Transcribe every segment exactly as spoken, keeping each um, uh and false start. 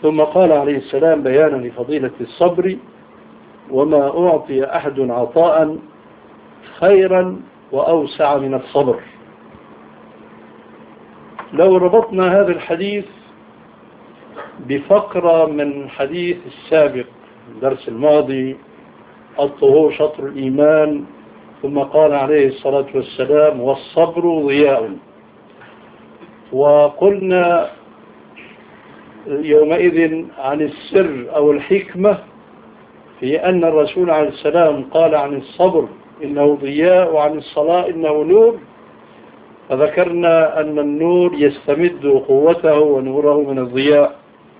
ثم قال عليه السلام بيانا لفضيلة الصبر: وما أعطي أحد عطاء خيرا وأوسع من الصبر. لو ربطنا هذا الحديث بفقرة من حديث السابق الدرس الماضي: الطهور شطر الإيمان، ثم قال عليه الصلاة والسلام: والصبر ضياء. وقلنا يومئذ عن السر أو الحكمة في أن الرسول عليه السلام قال عن الصبر إنه ضياء وعن الصلاة إنه نور، فذكرنا أن النور يستمد قوته ونوره من الضياء،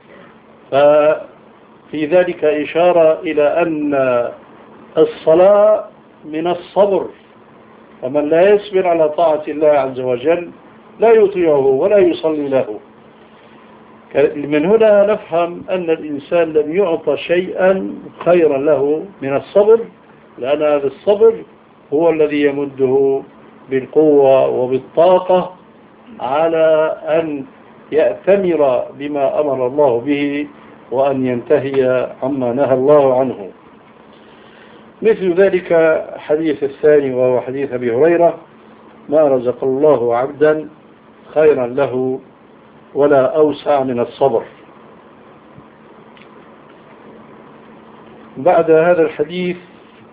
ففي ذلك إشارة إلى أن الصلاة من الصبر، فمن لا يصبر على طاعة الله عز وجل لا يطيعه ولا يصلي له. من هنا نفهم أن الإنسان لم يعطى شيئا خيرا له من الصبر، لأن هذا الصبر هو الذي يمده بالقوة وبالطاقة على أن يأتمر بما أمر الله به وأن ينتهي عما نهى الله عنه. مثل ذلك حديث الثاني وهو حديث أبي هريرة: ما رزق الله عبدا خيرا له ولا أوسع من الصبر. بعد هذا الحديث